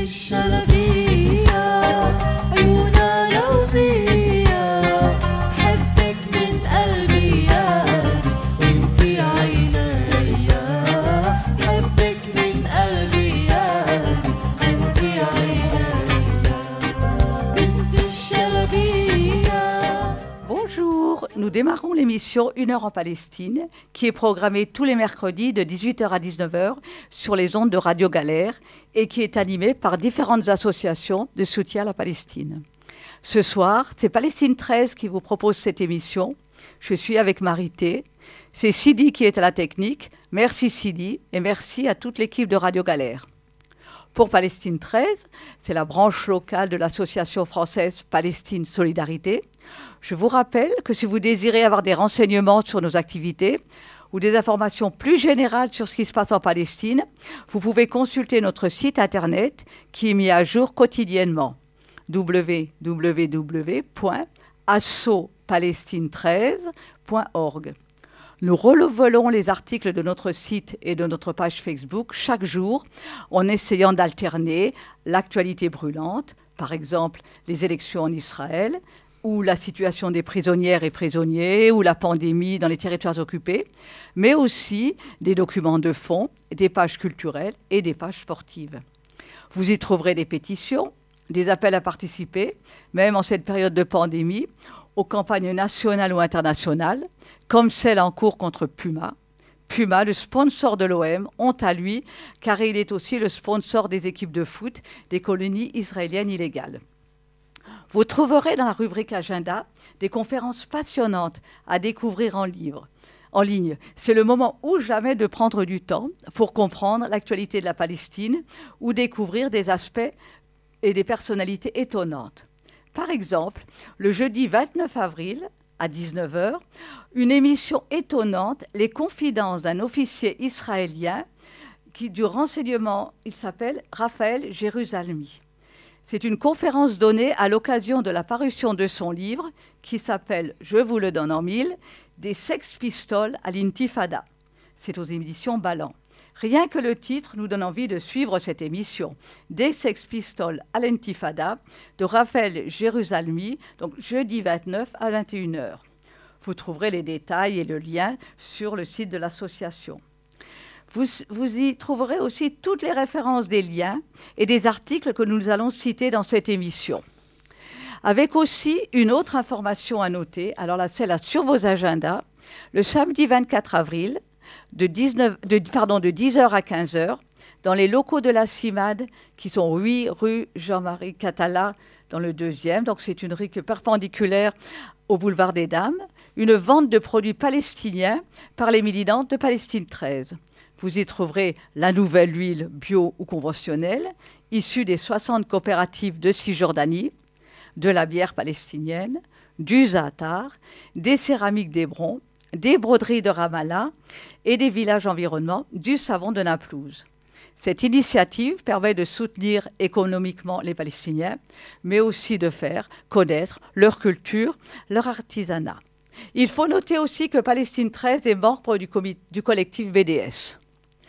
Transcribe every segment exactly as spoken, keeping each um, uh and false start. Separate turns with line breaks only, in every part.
الشلبية عيونها لوزية بحبك من قلبي يا انتي عينيا بحبك من قلبي يا انتي عينيا بنت الشلبية.
Bonjour, nous démarrons l'émission Une heure en Palestine qui est programmée tous les mercredis de dix-huit heures à dix-neuf heures sur les ondes de Radio Galère et qui est animée par différentes associations de soutien à la Palestine. Ce soir, c'est Palestine treize qui vous propose cette émission. Je suis avec Marité. C'est Sidi qui est à la technique. Merci Sidi et merci à toute l'équipe de Radio Galère. Pour Palestine treize, c'est la branche locale de l'association française Palestine Solidarité. Je vous rappelle que si vous désirez avoir des renseignements sur nos activités ou des informations plus générales sur ce qui se passe en Palestine, vous pouvez consulter notre site internet qui est mis à jour quotidiennement w w w point asso palestine treize point org. Nous renouvelons les articles de notre site et de notre page Facebook chaque jour en essayant d'alterner l'actualité brûlante, par exemple les élections en Israël, ou la situation des prisonnières et prisonniers, ou la pandémie dans les territoires occupés, mais aussi des documents de fond, des pages culturelles et des pages sportives. Vous y trouverez des pétitions, des appels à participer, même en cette période de pandémie, aux campagnes nationales ou internationales, comme celle en cours contre Puma. Puma, le sponsor de l'O M, honte à lui, car il est aussi le sponsor des équipes de foot des colonies israéliennes illégales. Vous trouverez dans la rubrique Agenda des conférences passionnantes à découvrir en, livre, en ligne. C'est le moment ou jamais de prendre du temps pour comprendre l'actualité de la Palestine ou découvrir des aspects et des personnalités étonnantes. Par exemple, le jeudi vingt-neuf avril, à dix-neuf heures, une émission étonnante, Les confidences d'un officier israélien qui, du renseignement, il s'appelle Raphaël Jérusalemi. C'est une conférence donnée à l'occasion de la parution de son livre qui s'appelle « Je vous le donne en mille » des Sex Pistols à l'Intifada. C'est aux éditions Ballant. Rien que le titre nous donne envie de suivre cette émission. Des Sex Pistols à l'Intifada de Raphaël Jérusalemi, donc jeudi vingt-neuf à vingt et une heures. Vous trouverez les détails et le lien sur le site de l'association. Vous, vous y trouverez aussi toutes les références des liens et des articles que nous allons citer dans cette émission. Avec aussi une autre information à noter, alors là, celle-là sur vos agendas, le samedi vingt-quatre avril, de, dix-neuf, de, pardon, de dix heures à quinze heures, dans les locaux de la CIMAD, qui sont huit rue Jean-Marie Catala, dans le deuxième, donc c'est une rue perpendiculaire au boulevard des Dames, une vente de produits palestiniens par les militantes de Palestine treize. Vous y trouverez la nouvelle huile bio ou conventionnelle, issue des soixante coopératives de Cisjordanie, de la bière palestinienne, du za'atar, des céramiques d'Hébron, des broderies de Ramallah et des villages environnants, du savon de Naplouse. Cette initiative permet de soutenir économiquement les Palestiniens, mais aussi de faire connaître leur culture, leur artisanat. Il faut noter aussi que Palestine treize est membre du, comité, du collectif B D S.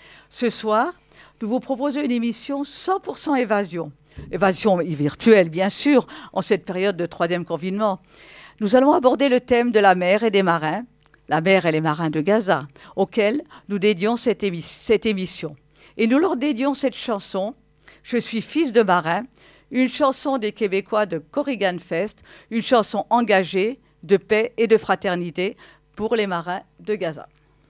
Ce soir, nous vous proposons une émission cent pour cent évasion. Évasion virtuelle, bien sûr, en cette période de troisième confinement. Nous allons aborder le thème de la mer et des marins, la mer et les marins de Gaza, auxquels nous dédions cette, émi- cette émission. Et nous leur dédions cette chanson, « Je suis fils de marin », une chanson des Québécois de Corrigan Fest, une chanson engagée de paix et de fraternité pour les marins de Gaza.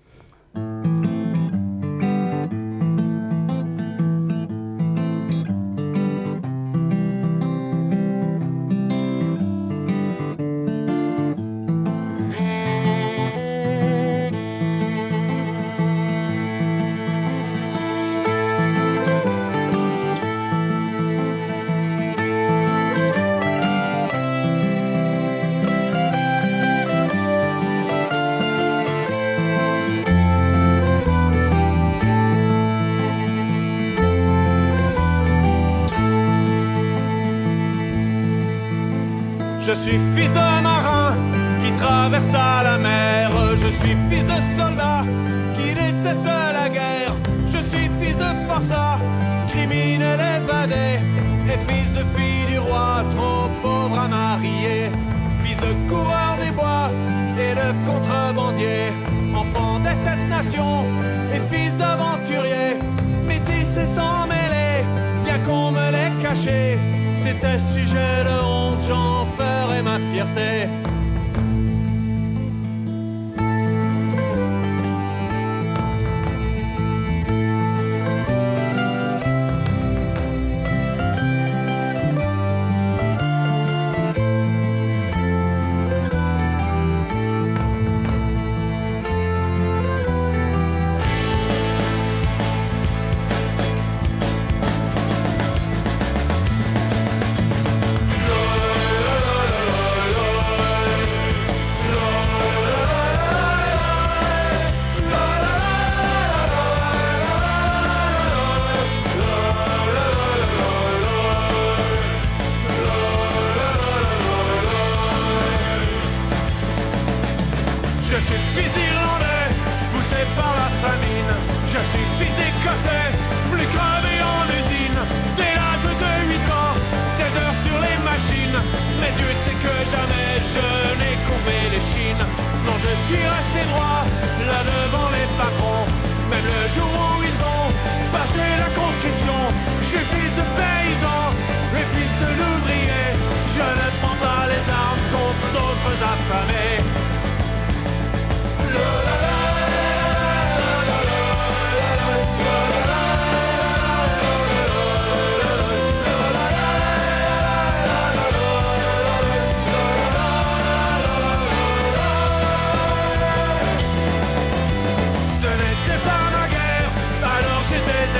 Je suis fils de marin qui traversa la mer. Je suis fils de soldat qui déteste la guerre. Je suis fils de forçat, crime criminel évadé, et fils de fille du roi, trop pauvre à marier, fils de coureur des bois et de contrebandier, enfant des sept nations et fils d'aventurier, métis et sans mêler, bien qu'on me l'ait caché, c'était sujet de honte, j'en ferais ma fierté.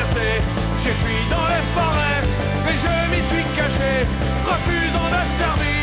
J'ai fui dans les forêts, mais je m'y suis caché, refusant de servir